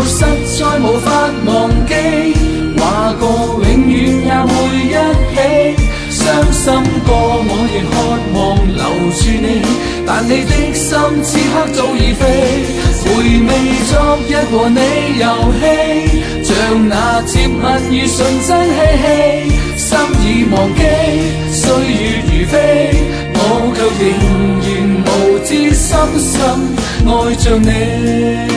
實在無法忘記，話過永遠也會一起。傷心過我亦渴望留住你，但你的心此刻早已飛。回味昨日和你遊戲，像那接吻與純真嬉戲，心已忘記，歲月如飛，我卻仍然無知深深愛着你。